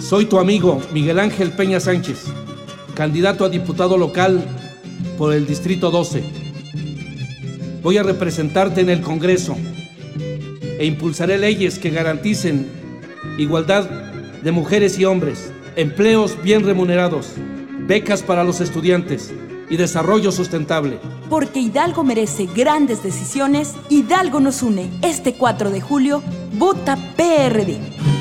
Soy tu amigo Miguel Ángel Peña Sánchez, candidato a diputado local por el Distrito 12. Voy a representarte en el Congreso e impulsaré leyes que garanticen igualdad de mujeres y hombres, empleos bien remunerados, becas para los estudiantes y desarrollo sustentable. Porque Hidalgo merece grandes decisiones, Hidalgo nos une. Este 4 de julio, vota PRD.